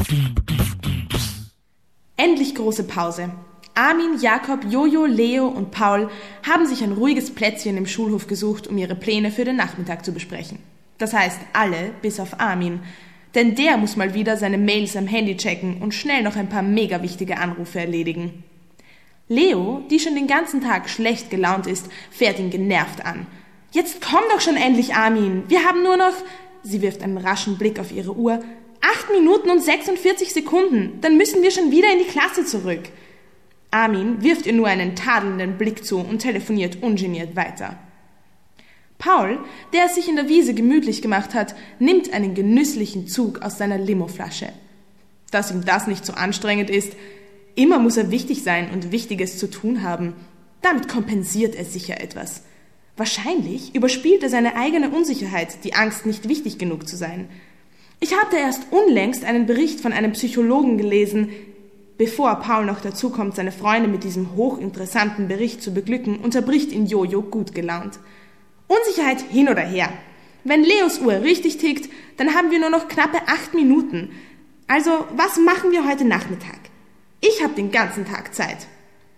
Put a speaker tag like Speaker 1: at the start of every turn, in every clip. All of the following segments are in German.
Speaker 1: Endlich große Pause. Armin, Jakob, Jojo, Leo und Paul haben sich ein ruhiges Plätzchen im Schulhof gesucht, um ihre Pläne für den Nachmittag zu besprechen. Das heißt alle, bis auf Armin. Denn der muss mal wieder seine Mails am Handy checken und schnell noch ein paar mega wichtige Anrufe erledigen. Leo, die schon den ganzen Tag schlecht gelaunt ist, fährt ihn genervt an. »Jetzt komm doch schon endlich, Armin! Wir haben nur noch...« Sie wirft einen raschen Blick auf ihre Uhr. 8 Minuten und 46 Sekunden, dann müssen wir schon wieder in die Klasse zurück. Armin wirft ihr nur einen tadelnden Blick zu und telefoniert ungeniert weiter. Paul, der es sich in der Wiese gemütlich gemacht hat, nimmt einen genüsslichen Zug aus seiner Limoflasche. Dass ihm das nicht so anstrengend ist, immer muss er wichtig sein und Wichtiges zu tun haben. Damit kompensiert er sicher etwas. Wahrscheinlich überspielt er seine eigene Unsicherheit, die Angst, nicht wichtig genug zu sein. Ich hatte erst unlängst einen Bericht von einem Psychologen gelesen. Bevor Paul noch dazu kommt, seine Freunde mit diesem hochinteressanten Bericht zu beglücken, unterbricht ihn Jojo gut gelaunt. Unsicherheit hin oder her. Wenn Leos Uhr richtig tickt, dann haben wir nur noch knappe 8 Minuten. Also, was machen wir heute Nachmittag? Ich habe den ganzen Tag Zeit.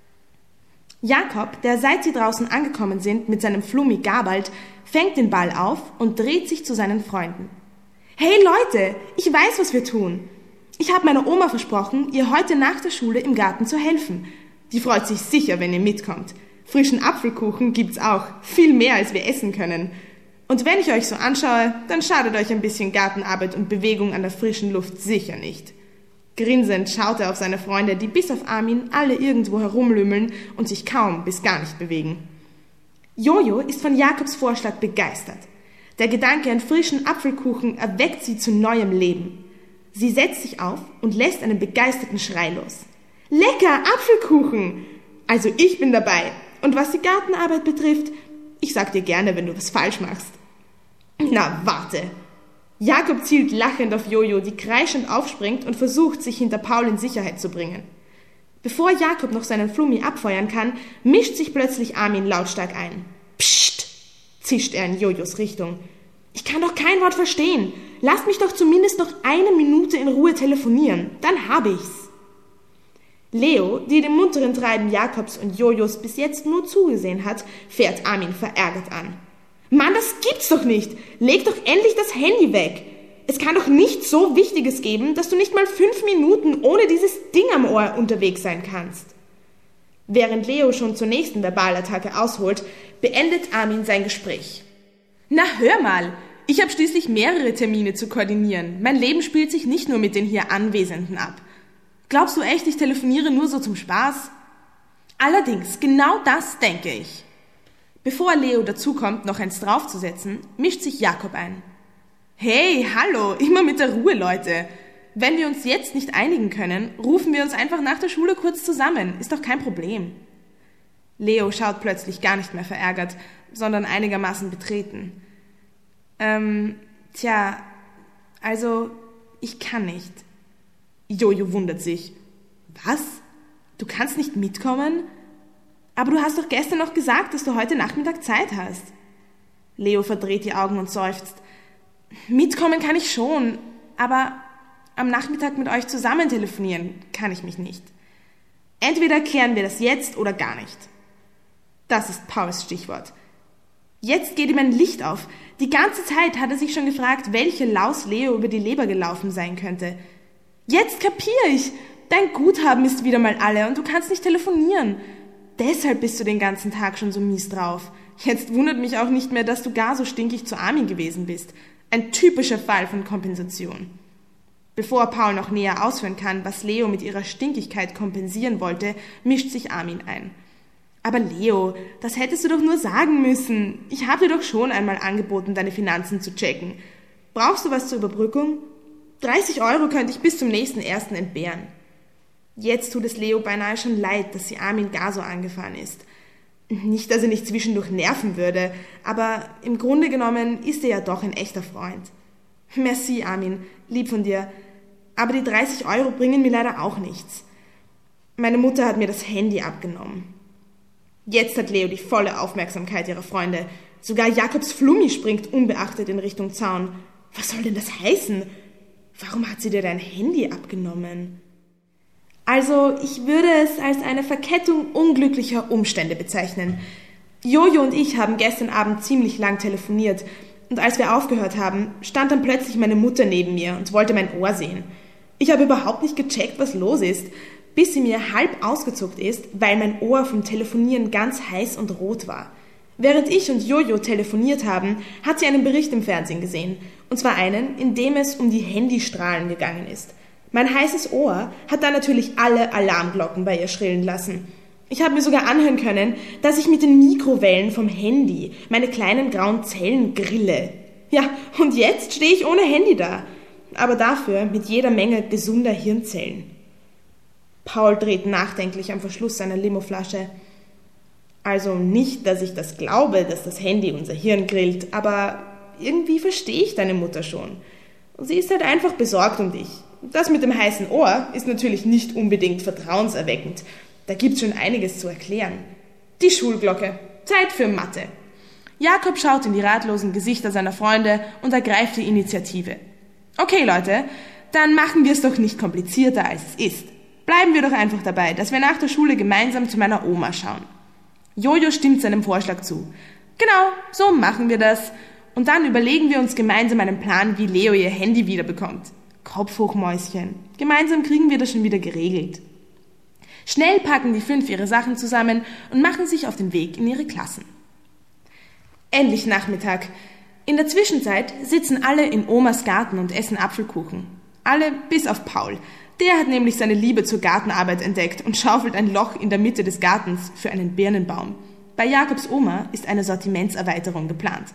Speaker 1: Jakob, der seit sie draußen angekommen sind, mit seinem Flummi Gabald, fängt den Ball auf und dreht sich zu seinen Freunden. Hey Leute, ich weiß, was wir tun. Ich habe meiner Oma versprochen, ihr heute nach der Schule im Garten zu helfen. Die freut sich sicher, wenn ihr mitkommt. Frischen Apfelkuchen gibt's auch, viel mehr als wir essen können. Und wenn ich euch so anschaue, dann schadet euch ein bisschen Gartenarbeit und Bewegung an der frischen Luft sicher nicht. Grinsend schaut er auf seine Freunde, die bis auf Armin alle irgendwo herumlümmeln und sich kaum bis gar nicht bewegen. Jojo ist von Jakobs Vorschlag begeistert. Der Gedanke an frischen Apfelkuchen erweckt sie zu neuem Leben. Sie setzt sich auf und lässt einen begeisterten Schrei los. Lecker, Apfelkuchen! Also ich bin dabei. Und was die Gartenarbeit betrifft, ich sag dir gerne, wenn du was falsch machst. Na, warte! Jakob zielt lachend auf Jojo, die kreischend aufspringt und versucht, sich hinter Paul in Sicherheit zu bringen. Bevor Jakob noch seinen Flummi abfeuern kann, mischt sich plötzlich Armin lautstark ein. Psst! Zischt er in Jojos Richtung. Ich kann doch kein Wort verstehen. Lasst mich doch zumindest noch 1 Minute in Ruhe telefonieren. Dann habe ich's. Leo, die dem munteren Treiben Jakobs und Jojos bis jetzt nur zugesehen hat, fährt Armin verärgert an. Mann, das gibt's doch nicht. Leg doch endlich das Handy weg. Es kann doch nichts so Wichtiges geben, dass du nicht mal 5 Minuten ohne dieses Ding am Ohr unterwegs sein kannst. Während Leo schon zur nächsten Verbalattacke ausholt, beendet Armin sein Gespräch. Na hör mal, ich habe schließlich mehrere Termine zu koordinieren. Mein Leben spielt sich nicht nur mit den hier Anwesenden ab. Glaubst du echt, ich telefoniere nur so zum Spaß? Allerdings, genau das denke ich. Bevor Leo dazukommt, noch eins draufzusetzen, mischt sich Jakob ein. Hey, hallo, immer mit der Ruhe, Leute. Wenn wir uns jetzt nicht einigen können, rufen wir uns einfach nach der Schule kurz zusammen. Ist doch kein Problem. Leo schaut plötzlich gar nicht mehr verärgert, sondern einigermaßen betreten. Also, ich kann nicht. Jojo wundert sich. Was? Du kannst nicht mitkommen? Aber du hast doch gestern noch gesagt, dass du heute Nachmittag Zeit hast. Leo verdreht die Augen und seufzt. Mitkommen kann ich schon, aber am Nachmittag mit euch zusammen telefonieren kann ich mich nicht. Entweder klären wir das jetzt oder gar nicht. Das ist Pauls Stichwort. Jetzt geht ihm ein Licht auf. Die ganze Zeit hat er sich schon gefragt, welche Laus Leo über die Leber gelaufen sein könnte. Jetzt kapiere ich. Dein Guthaben ist wieder mal alle und du kannst nicht telefonieren. Deshalb bist du den ganzen Tag schon so mies drauf. Jetzt wundert mich auch nicht mehr, dass du gar so stinkig zu Armin gewesen bist. Ein typischer Fall von Kompensation. Bevor Paul noch näher ausführen kann, was Leo mit ihrer Stinkigkeit kompensieren wollte, mischt sich Armin ein. Aber Leo, das hättest du doch nur sagen müssen. Ich habe dir doch schon einmal angeboten, deine Finanzen zu checken. Brauchst du was zur Überbrückung? 30 € könnte ich bis zum nächsten 1. entbehren. Jetzt tut es Leo beinahe schon leid, dass sie Armin gar so angefahren ist. Nicht, dass er nicht zwischendurch nerven würde, aber im Grunde genommen ist er ja doch ein echter Freund. Merci, Armin, lieb von dir. Aber die 30 € bringen mir leider auch nichts. Meine Mutter hat mir das Handy abgenommen. Jetzt hat Leo die volle Aufmerksamkeit ihrer Freunde. Sogar Jakobs Flummi springt unbeachtet in Richtung Zaun. Was soll denn das heißen? Warum hat sie dir dein Handy abgenommen? Also, ich würde es als eine Verkettung unglücklicher Umstände bezeichnen. Jojo und ich haben gestern Abend ziemlich lang telefoniert und als wir aufgehört haben, stand dann plötzlich meine Mutter neben mir und wollte mein Ohr sehen. Ich habe überhaupt nicht gecheckt, was los ist, bis sie mir halb ausgezuckt ist, weil mein Ohr vom Telefonieren ganz heiß und rot war. Während ich und Jojo telefoniert haben, hat sie einen Bericht im Fernsehen gesehen. Und zwar einen, in dem es um die Handystrahlen gegangen ist. Mein heißes Ohr hat dann natürlich alle Alarmglocken bei ihr schrillen lassen. Ich habe mir sogar anhören können, dass ich mit den Mikrowellen vom Handy meine kleinen grauen Zellen grille. Ja, und jetzt stehe ich ohne Handy da. Aber dafür mit jeder Menge gesunder Hirnzellen. Paul dreht nachdenklich am Verschluss seiner Limoflasche. Also nicht, dass ich das glaube, dass das Handy unser Hirn grillt, aber irgendwie verstehe ich deine Mutter schon. Sie ist halt einfach besorgt um dich. Das mit dem heißen Ohr ist natürlich nicht unbedingt vertrauenserweckend. Da gibt's schon einiges zu erklären. Die Schulglocke. Zeit für Mathe. Jakob schaut in die ratlosen Gesichter seiner Freunde und ergreift die Initiative. Okay, Leute, dann machen wir es doch nicht komplizierter, als es ist. Bleiben wir doch einfach dabei, dass wir nach der Schule gemeinsam zu meiner Oma schauen. Jojo stimmt seinem Vorschlag zu. Genau, so machen wir das. Und dann überlegen wir uns gemeinsam einen Plan, wie Leo ihr Handy wiederbekommt. Kopf hoch, Mäuschen. Gemeinsam kriegen wir das schon wieder geregelt. Schnell packen die 5 ihre Sachen zusammen und machen sich auf den Weg in ihre Klassen. Endlich Nachmittag. In der Zwischenzeit sitzen alle in Omas Garten und essen Apfelkuchen. Alle bis auf Paul. Der hat nämlich seine Liebe zur Gartenarbeit entdeckt und schaufelt ein Loch in der Mitte des Gartens für einen Birnenbaum. Bei Jakobs Oma ist eine Sortimentserweiterung geplant.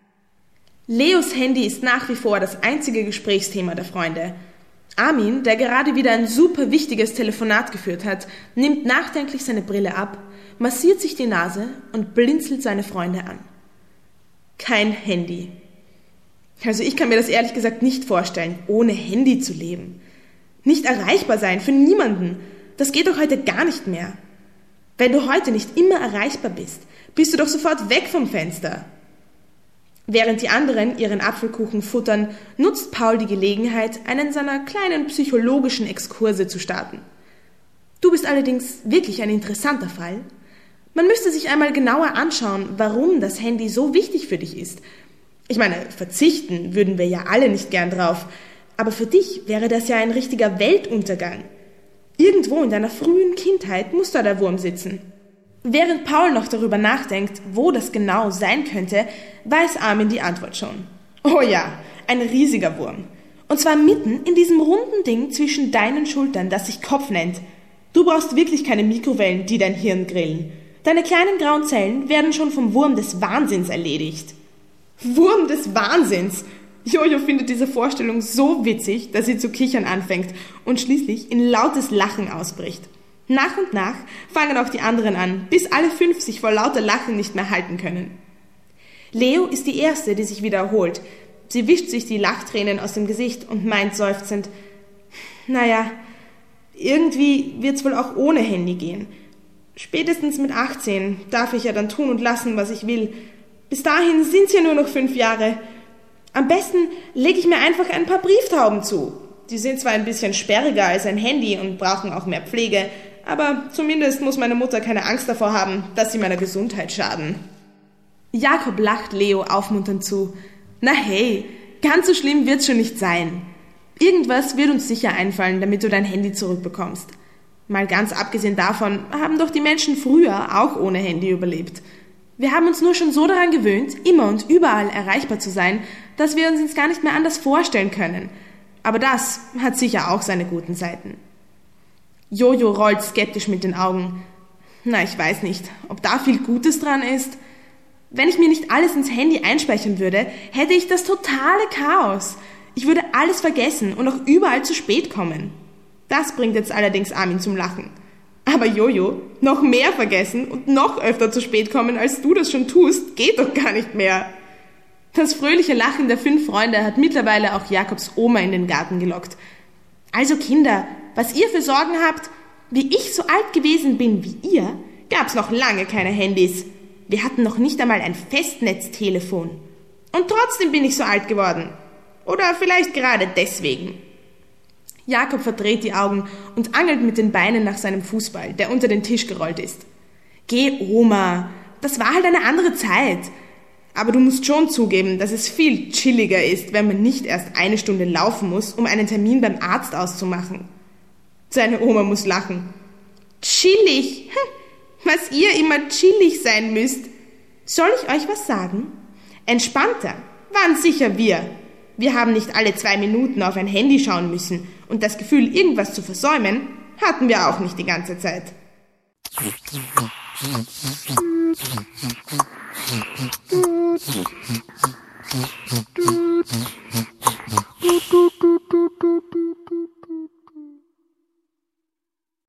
Speaker 1: Leos Handy ist nach wie vor das einzige Gesprächsthema der Freunde. Armin, der gerade wieder ein super wichtiges Telefonat geführt hat, nimmt nachdenklich seine Brille ab, massiert sich die Nase und blinzelt seine Freunde an. Kein Handy. Also ich kann mir das ehrlich gesagt nicht vorstellen, ohne Handy zu leben. Nicht erreichbar sein für niemanden. Das geht doch heute gar nicht mehr. Wenn du heute nicht immer erreichbar bist, bist du doch sofort weg vom Fenster. Während die anderen ihren Apfelkuchen futtern, nutzt Paul die Gelegenheit, einen seiner kleinen psychologischen Exkurse zu starten. Du bist allerdings wirklich ein interessanter Fall. Man müsste sich einmal genauer anschauen, warum das Handy so wichtig für dich ist. Ich meine, verzichten würden wir ja alle nicht gern drauf, aber für dich wäre das ja ein richtiger Weltuntergang. Irgendwo in deiner frühen Kindheit muss da der Wurm sitzen. Während Paul noch darüber nachdenkt, wo das genau sein könnte, weiß Armin die Antwort schon. Oh ja, ein riesiger Wurm. Und zwar mitten in diesem runden Ding zwischen deinen Schultern, das sich Kopf nennt. Du brauchst wirklich keine Mikrowellen, die dein Hirn grillen. Deine kleinen grauen Zellen werden schon vom Wurm des Wahnsinns erledigt. Wurm des Wahnsinns! Jojo findet diese Vorstellung so witzig, dass sie zu kichern anfängt und schließlich in lautes Lachen ausbricht. Nach und nach fangen auch die anderen an, bis alle 5 sich vor lauter Lachen nicht mehr halten können. Leo ist die Erste, die sich wieder erholt. Sie wischt sich die Lachtränen aus dem Gesicht und meint seufzend, naja, irgendwie wird's wohl auch ohne Handy gehen. Spätestens mit 18 darf ich ja dann tun und lassen, was ich will. Bis dahin sind's ja nur noch 5 Jahre. Am besten lege ich mir einfach ein paar Brieftauben zu. Die sind zwar ein bisschen sperriger als ein Handy und brauchen auch mehr Pflege, aber zumindest muss meine Mutter keine Angst davor haben, dass sie meiner Gesundheit schaden. Jakob lacht Leo aufmunternd zu. Na hey, ganz so schlimm wird's schon nicht sein. Irgendwas wird uns sicher einfallen, damit du dein Handy zurückbekommst. Mal ganz abgesehen davon haben doch die Menschen früher auch ohne Handy überlebt. Wir haben uns nur schon so daran gewöhnt, immer und überall erreichbar zu sein, dass wir uns jetzt gar nicht mehr anders vorstellen können. Aber das hat sicher auch seine guten Seiten. Jojo rollt skeptisch mit den Augen. Na, ich weiß nicht, ob da viel Gutes dran ist. Wenn ich mir nicht alles ins Handy einspeichern würde, hätte ich das totale Chaos. Ich würde alles vergessen und auch überall zu spät kommen. Das bringt jetzt allerdings Armin zum Lachen. Aber Jojo, noch mehr vergessen und noch öfter zu spät kommen, als du das schon tust, geht doch gar nicht mehr. Das fröhliche Lachen der 5 Freunde hat mittlerweile auch Jakobs Oma in den Garten gelockt. Also Kinder, was ihr für Sorgen habt, wie ich so alt gewesen bin wie ihr, gab's noch lange keine Handys. Wir hatten noch nicht einmal ein Festnetztelefon. Und trotzdem bin ich so alt geworden. Oder vielleicht gerade deswegen. Jakob verdreht die Augen und angelt mit den Beinen nach seinem Fußball, der unter den Tisch gerollt ist. Geh, Oma, das war halt eine andere Zeit. Aber du musst schon zugeben, dass es viel chilliger ist, wenn man nicht erst 1 Stunde laufen muss, um einen Termin beim Arzt auszumachen. Seine Oma muss lachen. Chillig? Was ihr immer chillig sein müsst. Soll ich euch was sagen? Entspannter waren sicher wir. Wir haben nicht alle 2 Minuten auf ein Handy schauen müssen und das Gefühl, irgendwas zu versäumen, hatten wir auch nicht die ganze Zeit.